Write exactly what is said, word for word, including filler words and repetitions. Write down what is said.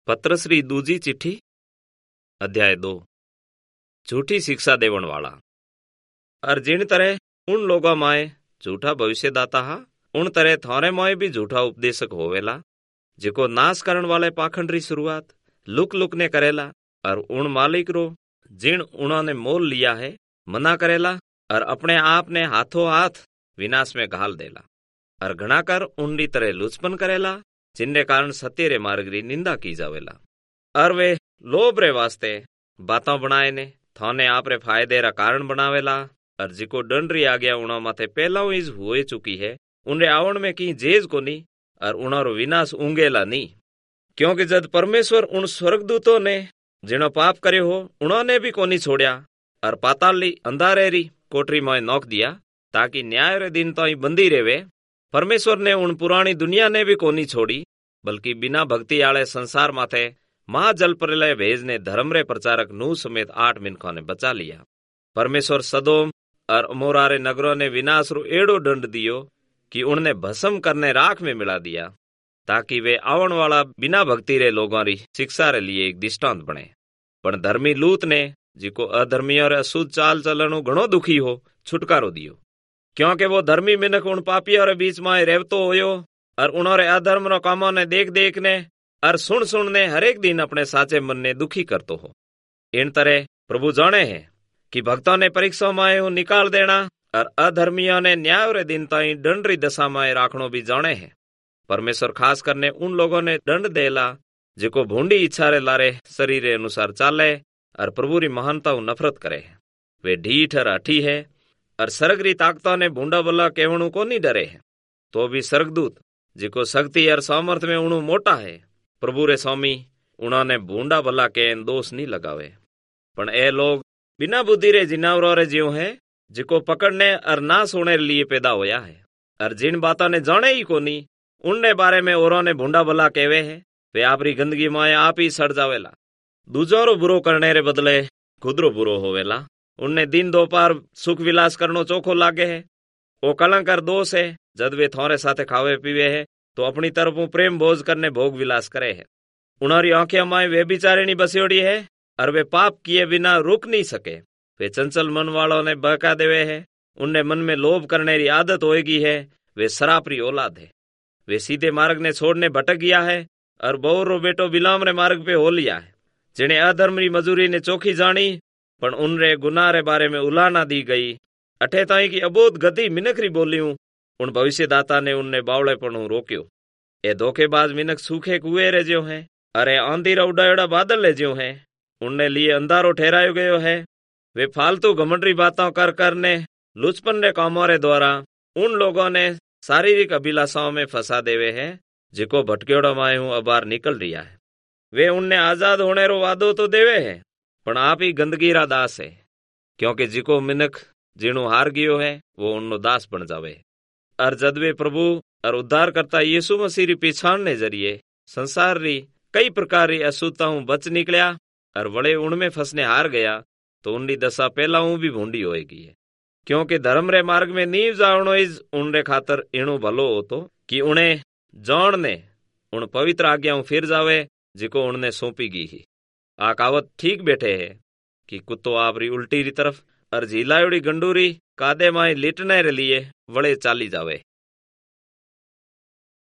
पत्रस री दूजी चिट्ठी अध्याय दो। झूठी शिक्षा देवण वाला। और जिन तरह उन लोगों माए झूठा भविष्यदाता हा, उन तरह थारे माए भी झूठा उपदेशक होवेला, जिको नाश करण वाले पाखंड री शुरुआत लुक लुक ने करेला, और उन मालिक रो जिन उन्होंने मोल लिया है मना करेला, और अपने आप ने हाथों हाथ विनाश में घाल देला, और घना कर उनरी तरह लुचपन करेला, जिनके कारण सत्य रे मार्ग री निंदा की जावेला। और वे लोभ रे वास्ते बातों बनाए ने थाने आप रे फायदे रा कारण बनावेला, और जिको दंड री आज्ञा उना माथे पहला ही हुए चुकी है, उनरे आवण में की जेज कोनी, और उनारो विनाश ऊंगेला नी। क्योंकि जद परमेश्वर उन स्वर्गदूतों ने जिनो पाप करे हो उन्होंने भी कोनी छोड़या, और पाताल री अंधारे री कोठरी में नोक दिया, ताकि न्याय रे दिन तो बंदी रेवे। परमेश्वर ने उन पुरानी दुनिया ने भी कोनी छोड़ी, बल्कि बिना भक्ति आले संसार माथे महाजल प्रलय भेजने धर्म रे प्रचारक नूह समेत आठ मिनखों ने बचा लिया। परमेश्वर सदोम और अमोरा रे नगरों ने विनाश रो एड़ो दंड दियो कि उनने भस्म करने राख में मिला दिया, ताकि वे आवण वाला बिना भक्ति रे लोगों री शिक्षा रे लिए एक दृष्टांत बने। पण धर्मी लूत ने, जिको अधर्मियों रे अशुद्ध चाल चलणु घणो दुखी हो, छुटकारो दियो। क्योंकि वो धर्मी मिनक उन पापियों रे बीच में रहतो होयो, और उन्होंने अधर्म रो कामों ने देख देख ने और सुन सुन ने हरेक दिन अपने साचे मन ने दुखी करतो हो। इन तरह प्रभु जाने है कि भक्तों ने परीक्षा में निकाल देना, और अधर्मियों ने न्याय रे दिन ताई दंड री दशा में राखणो भी जाने है। परमेश्वर खास करने उन लोगों ने दंड देला जिको भूंडी इच्छा रे लारे शरीर रे अनुसार चाले, और प्रभु री महानता नफरत करे है। वे ढीठ और अठी है, और सर्ग री ताकतों ने भूंडा बल्ला कहवणु को नहीं डरे है। तो भी स्वर्गदूत जिको शक्ति और सामर्थ में उणु मोटा है, प्रभु रे स्वामी उन्होंने भूंडा भला के दोष नहीं लगावे। पण ए लोग बिना बुद्धि रे जिनावरों रे ज्यों है, जिको पकड़ने और ना सोने लिए पैदा होया है, और जिन बातों ने जाने ही कोनी उनने बारे में औरों ने भूंडा भला कहवे है। वे आपरी गंदगी में आप ही सड़ जावेला। दूजों रो बुरो करने रे बदले खुदरो बुरो होवेला। उनने दिन दोपहर सुख विलास करनो चोखो लागे है। ओ कलंकर दोष है, जद वे थोरे साथे खावे पीवे है तो अपनी तरफों प्रेम भोज करने भोग विलास करे है। उनारी आंखें माए वे बिचारेनी बसियोड़ी है, और वे पाप किए बिना रुक नहीं सके। वे चंचल मन वालों ने बहका देवे है। उनने मन में लोभ करने की आदत होएगी है। वे शराबरी औलाद है। वे सीधे मार्ग ने छोड़ने भटक गया है, और बहुर रो बेटो बिलाम रे मार्ग पे हो लिया है। जिन्हें अधर्म री मजूरी ने चोखी जानी, पण उनरे गुनाह रे बारे में उलाना दी गई। अठे ताई की अबोध गति मिनखरी बोलियूं उन भविष्यदाता ने उनने बावड़ेपणु रोक्यो। ए धोखेबाज मिनक सूखे कुएं रे ज्यों है, अरे आंधी रा उड़ायोड़ा बादल ले ज्यों है। उनने लिए अंधारो ठहरायो गयो है। वे फालतू घमंडरी बातों कर करने लुचपन रे कामों रे द्वारा उन लोगों ने शारीरिक अभिलाषाओं में फंसा देवे है, जिको भटक्योड़ा माए हूं अबार निकल रिया है। वे उनने आजाद होने रो वादो तो देवे है, पण आप ही गंदगी रा दास है। क्योंकि जिको मिनक जीणु हार गयो है, वो उन्नो दास बन जावे। और जद वे प्रभु और उद्धार करता यीशु मसीह री पहचान ने जरिए संसार री कई प्रकार री अशुद्धताओं बच निकलिया, और वड़े उनमें फंसने हार गया, तो उनकी दशा पहला हूं भी भूंडी होएगी है। क्योंकि धर्म रे मार्ग में नीव जावणो इज उनरे खातर इणु भलो होतो कि उन्हें जान ने उन पवित्र आज्ञाओं फिर जावे जिको उनने सौंपी गई ही। आ कहावत ठीक बैठे है कि कुत्तो आपरी उल्टी री तरफ और झीलायोड़ी गंडूरी कादे माए लिटने रे लिए वड़े चाली जावे।